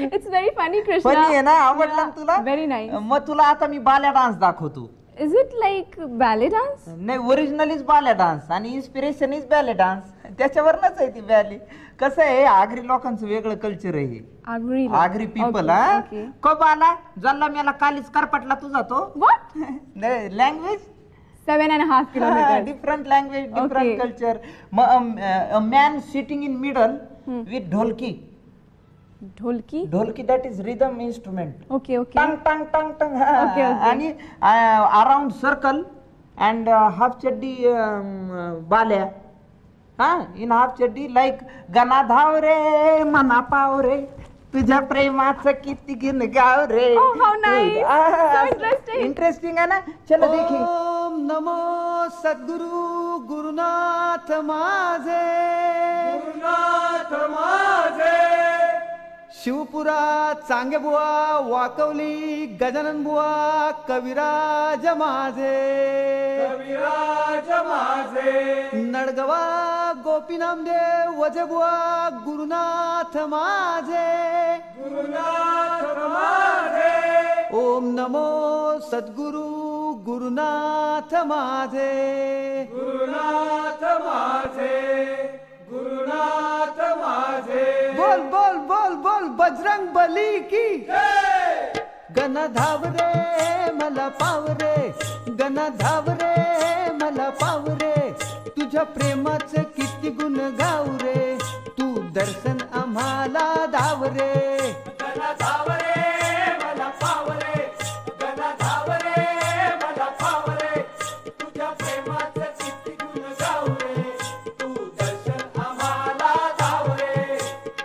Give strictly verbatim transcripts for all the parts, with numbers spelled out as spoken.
It's very funny, Krishna. Funny आहे ना, आवडला ना तुला? Very nice. मग तुला आता मी बाल्या डान्स दाखवतो. Is it like ballet dance? नाही, ओरिजिनल इज बाल्या डान्स आणि इन्स्पिरेशन इज बॅले डान्स. त्याच्यावरनच आहे ती बॅले. कसं आहे, आगरी लोकांचं वेगळं कल्चर आहे. Agri. आगरी पीपल हा. कब आला जल्ला मेला कालीच करपटला तुझा तो. What? Language Seven and a half kilometers. Different language, different culture. Man sitting in middle with dholki. Dholki. Dholki that is rhythm instrument. Okay, okay. टंग टंग टंग टंग. Okay, okay. आणि around circle and half chaddi Balya. हा, इन हाफ चड्डी लाईक गना धाव रे मना पाव रे तुझ्या प्रेमाचं किती गिन गाव रे. Oh, how nice. So interesting. Interesting है ना. चलो देखिए. ओम नमो सद्गुरु गुरुनाथ माझे, गुरुनाथ माझे. शिवपुरा चांगे बुवा, वाकवली गजानन बुवा, कविराज माझे, कविराज माझे. नडगवा गोपी नामदेव वजे बुवा, गुरुनाथ माझे, गुरुनाथ माझे. ओम नमो सद्गुरु गुरुनाथ माझे, गुरुनाथ माझे, गुरुनाथ माझे. बोल बोल बोल बोल बजरंग बली की गण धाव रे मला पाव रे, गण धाव रे मला पाव रे. तुझ्या प्रेमाचं किती गुण गाव रे, तू दर्शन आम्हाला धाव रे. गण धाव रे मला पाव रे, गण धाव रे मला पाव रे. तुझ्या प्रेमाचं किती गुण गाव रे, तू दर्शन आम्हाला धाव रे.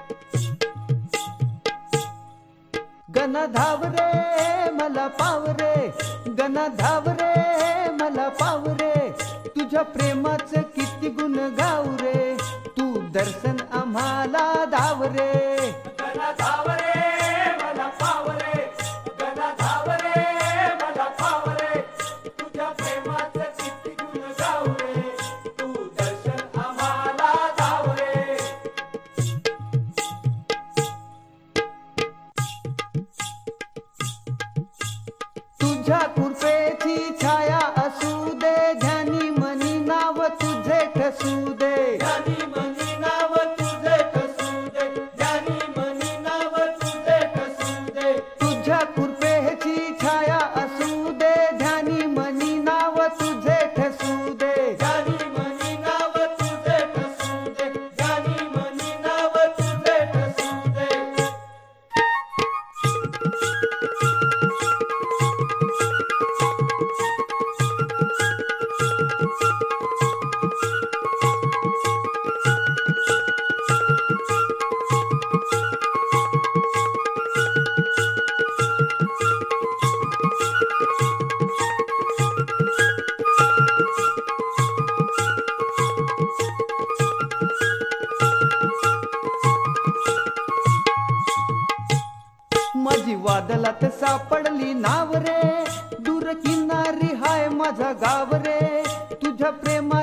गण धाव रे मला पाव रे, गण धाव रे मला पाव रे. तुझ्या प्रेमाचं किती गुण गाव रे, तू दर्शन आम्हाला धाव रे. गण धाव रे मला पाव रे, गण धाव रे मला पाव रे. तुझ्या प्रेमाचं किती गुण गाव रे, तू दर्शन आम्हाला धाव रे. तुझ्या कृपेची छाया असू दे, ध्यानी मनी नाव तुझे ठसू दे, ध्यानी मनी नाव तुझे ठसू दे, ध्यानी मनी नाव तुझे ठसू दे. तुझ्या कृपेची छाया असू दे, ध्यानी मनी नाव तुझे ठसू दे, ध्यानी मनी नाव तुझे ठसू दे, ध्यानी मनी नाव तुझे ठसू दे. माझी वादलात सापडली नाव रे, दूर किनारी हाय माझा गाव रे. तुझ्या प्रेमा